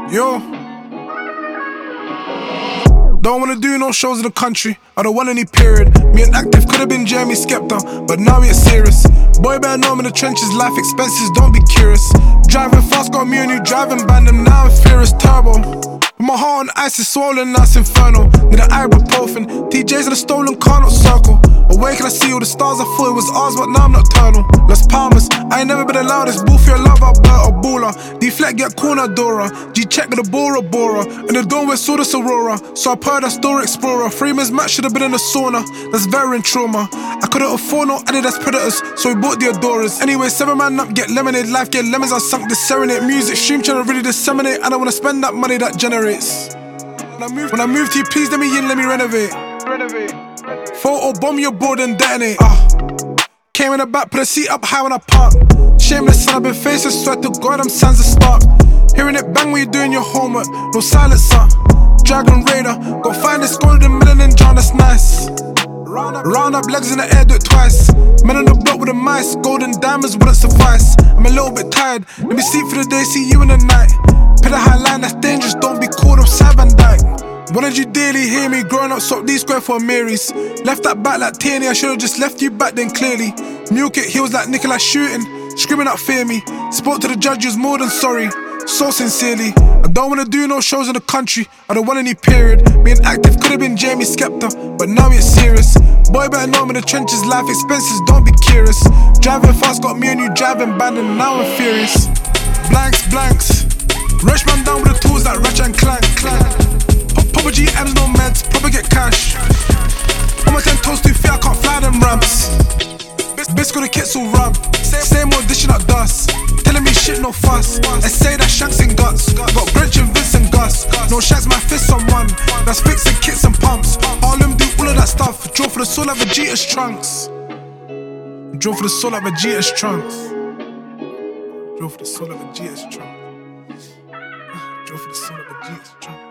Yo, don't wanna do no shows in the country, I don't want any period. Me and Active could've been Jeremy Skepta, but now we're serious. Boy better know I'm in the trenches, life expenses, don't be curious. Driving fast, got me a new driving band, and now I'm furious, turbo. My heart on ice is swollen, now it's inferno. Need an ibuprofen, TJ's in a stolen car, not circle. Awake and I see all the stars, I thought it was ours, but now I'm nocturnal. Las Palmas, I ain't never been the loudest, boo for your love, Alberta, baller. Deflect, get corner, Dora. G-check with the Bora Bora. In the dome, we saw the Aurora. So I purred a Store Explorer. Freeman's match should've been in the sauna, that's veteran trauma. I couldn't afford no Adidas Predators, so we bought the Adoras. Anyway, 7 man up, get lemonade, life get lemons, I sunk this serenade. Music stream trying to really disseminate, I don't wanna spend that money that generates. When I move to you, please let me in, let me renovate. Photo bomb your board and detonate. Came in the back, put a seat up high when I park. Shameless son, I've been facing, swear to God, I'm sans a start. Hearing it bang when you're doing your homework, no silencer. Dragon Raider, go find this golden melanin John, that's nice. Round up legs in the air, do it twice. Men on the block with the mice, golden diamonds wouldn't suffice. I'm a little bit tired, let me sleep for the day, see you in the night. Put a high line, that's dangerous, don't be caught up, Side Van Dyke. Wanted you daily, hear me, growing up, swap D-square for a Mary's. Left that back like Tierney, I should've just left you back then clearly. Milk it, he was like Nicolas shooting, screaming out fear me. Spoke to the judge, he was more than sorry, so sincerely. I don't wanna do no shows in the country, I don't want any period. Being active could've been Jamie Skepta, but now we're serious. Boy better know I'm in the trenches, life expenses, don't be curious. Driving fast, got me a new driving band, and now I'm furious. Blanks, rush man down with the tools like Ratchet and Clank. Papa GM's no meds, probably get cash. On my 10 toes too feet, I can't fly them ramps. Bitch got the kits all rub, same old dishing out dust. Telling me shit, no fuss, and say that Shanks and guts. Got Grinch and Vince and Gus, no Shanks, my fists on one. That's fixing kits and pumps, all them do all of that stuff. Draw for the soul like Vegeta's trunks. Draw for the soul like Vegeta's trunks. Draw for the soul like Vegeta's trunks. Draw for the soul like Vegeta's trunks.